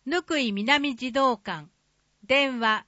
ぬくい南児童館、電話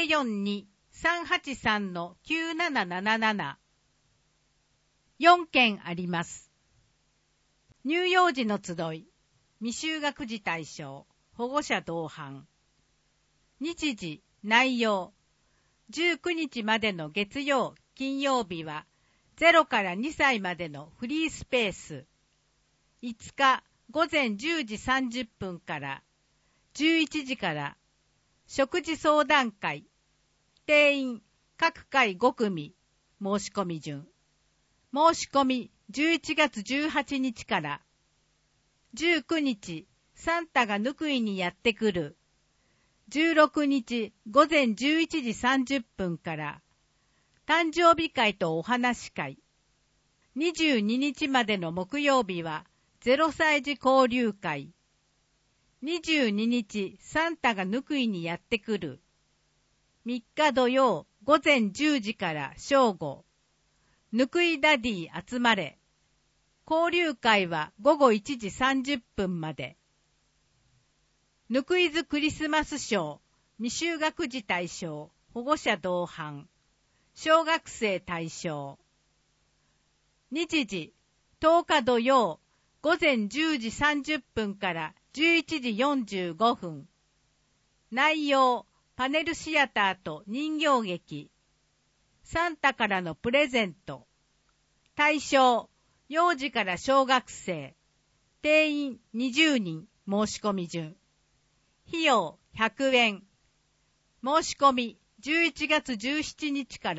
042-383-9777。4件あります。乳幼児の集い、未就学児対象、保護者同伴。日時、内容、19日までの月曜、金曜日は、0から2歳までのフリースペース。5日、午前10時30分から11時から、食事相談会。定員、各回5組、申し込み順。申し込み、11月18日から、19日、サンタがぬくいにやってくる。16日午前11時30分から、誕生日会とお話会。22日までの木曜日は、0歳児交流会。22日、サンタがぬくいにやってくる。3日土曜、午前10時から正午。ぬくいダディ集まれ。交流会は午後1時30分まで。ぬくいずクリスマスショー、未就学児対象、保護者同伴。小学生対象。日時、10日土曜、午前10時30分から11時45分。内容、パネルシアターと人形劇。サンタからのプレゼント。対象、幼児から小学生。定員20人、申し込み順。費用100円。申し込み11月17日から。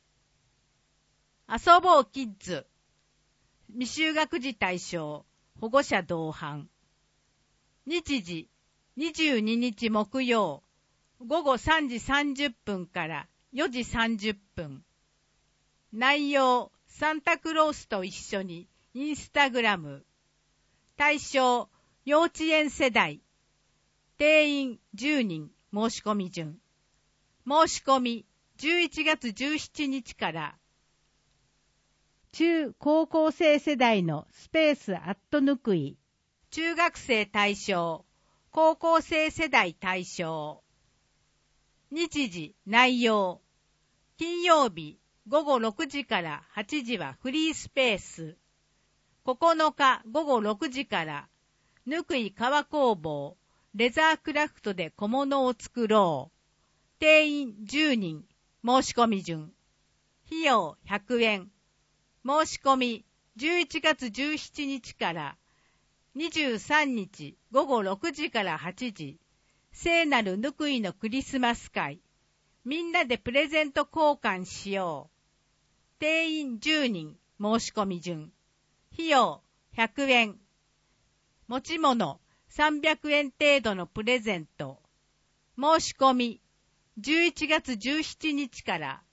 遊ぼうキッズ。未就学児対象、保護者同伴。日時、22日木曜、午後3時30分から4時30分。内容、サンタクロースと一緒にインスタグラム。対象、幼稚園世代。定員10人、申し込み順。申し込み11月17日から。中高校生世代のスペースアットぬくい。中学生対象、高校生世代対象。日時、内容。金曜日、午後6時から8時はフリースペース。9日午後6時から、ぬくい革工房、レザークラフトで小物を作ろう。定員10人、申し込み順。費用100円。申し込み11月17日から23日午後6時から8時。聖なるぬくいのクリスマス会。みんなでプレゼント交換しよう。定員10人、申し込み順。費用100円。持ち物300円程度のプレゼント。申し込み11月17日から